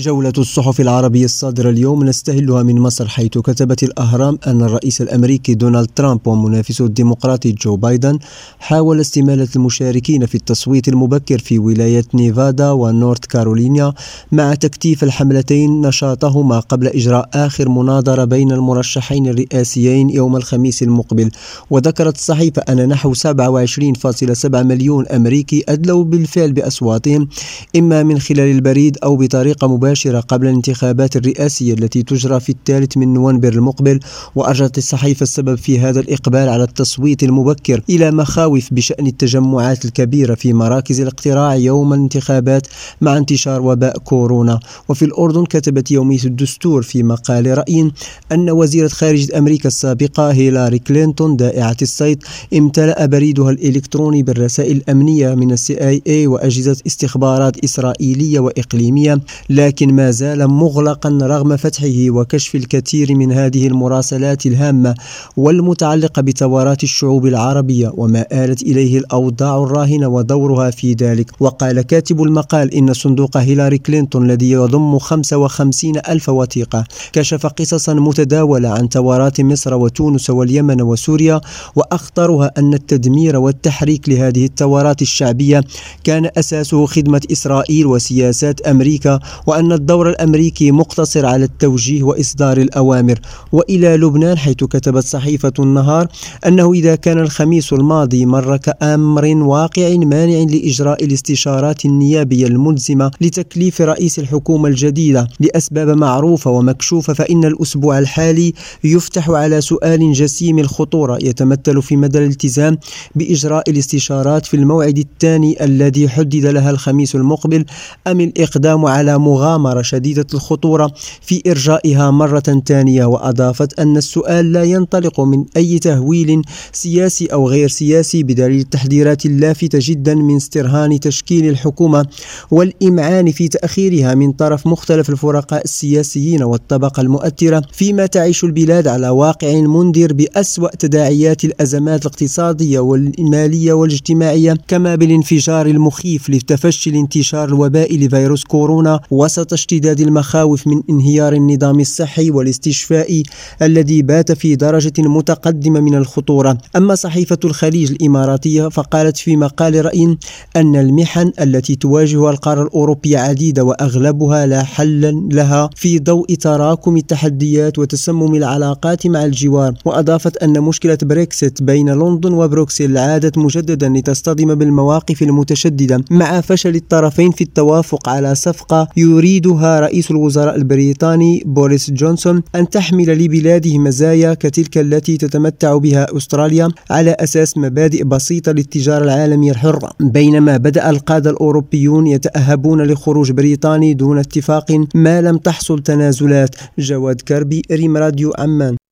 جولة الصحف العربية الصادرة اليوم نستهلها من مصر، حيث كتبت الأهرام أن الرئيس الأمريكي دونالد ترامب ومنافسه الديمقراطي جو بايدن حاول استمالة المشاركين في التصويت المبكر في ولاية نيفادا ونورث كارولينا مع تكثيف الحملتين نشاطهما قبل إجراء آخر مناظرة بين المرشحين الرئاسيين يوم الخميس المقبل. وذكرت الصحيفة أن نحو 27.7 مليون أمريكي أدلوا بالفعل بأصواتهم، إما من خلال البريد أو بطريقة مباشرة قبل الانتخابات الرئاسية التي تجرى في 3 نوفمبر المقبل. وأرجت الصحيفة السبب في هذا الإقبال على التصويت المبكر إلى مخاوف بشأن التجمعات الكبيرة في مراكز الاقتراع يوم الانتخابات مع انتشار وباء كورونا. وفي الأردن كتبت يومية الدستور في مقال رأي أن وزيرة خارجية أمريكا السابقة هيلاري كلينتون دائعة الصيت امتلأ بريدها الإلكتروني بالرسائل الأمنية من CIA وأجهزة استخبارات إسرائيلية وإقليمية، لكن ما زال مغلقا رغم فتحه وكشف الكثير من هذه المراسلات الهامة والمتعلقة بثورات الشعوب العربية وما آلت إليه الأوضاع الراهنة ودورها في ذلك. وقال كاتب المقال إن صندوق هيلاري كلينتون الذي يضم 55,000 وثيقة كشف قصصا متداولة عن ثورات مصر وتونس واليمن وسوريا، وأخطرها أن التدمير والتحريك لهذه الثورات الشعبية كان أساسه خدمة إسرائيل وسياسات أمريكا، وأن الدور الأمريكي مقتصر على التوجيه وإصدار الأوامر. وإلى لبنان، حيث كتبت صحيفة النهار أنه إذا كان الخميس الماضي مر كأمر واقع مانع لإجراء الاستشارات النيابية الملزمة لتكليف رئيس الحكومة الجديدة لأسباب معروفة ومكشوفة، فإن الأسبوع الحالي يفتح على سؤال جسيم الخطورة يتمثل في مدى الالتزام بإجراء الاستشارات في الموعد الثاني الذي حدد لها الخميس المقبل، أم الإقدام على مغامرة شديدة الخطورة في إرجائها مرة ثانية. وأضافت أن السؤال لا ينطلق من أي تهويل سياسي أو غير سياسي، بدليل التحذيرات اللافتة جدا من استرهان تشكيل الحكومة والإمعان في تأخيرها من طرف مختلف الفرقاء السياسيين والطبقة المؤثرة، فيما تعيش البلاد على واقع منذر بأسوأ تداعيات الأزمات الاقتصادية والمالية والاجتماعية، كما بالانفجار المخيف لتفشي الانتشار الوبائي لفيروس كورونا وسط اشتداد المخاوف من انهيار النظام الصحي والاستشفائي الذي بات في درجة متقدمة من الخطورة. أما صحيفة الخليج الإماراتية فقالت في مقال رأي أن المحن التي تواجهها القارة الأوروبية عديدة وأغلبها لا حل لها في ضوء تراكم التحديات وتسمم العلاقات مع الجوار. وأضافت أن مشكلة بريكسيت بين لندن وبروكسل عادت مجددا لتصطدم بالمواقف المتشددة مع فشل الطرفين في التوافق على صفقة يريدها رئيس الوزراء البريطاني بوريس جونسون أن تحمل لبلاده مزايا كتلك التي تتمتع بها أستراليا على أساس مبادئ بسيطة للتجارة العالمية الحرة، بينما بدأ القادة الأوروبيون يتأهبون لخروج بريطاني دون اتفاق ما لم تحصل تنازلات. جواد كربي، ريم راديو عمان.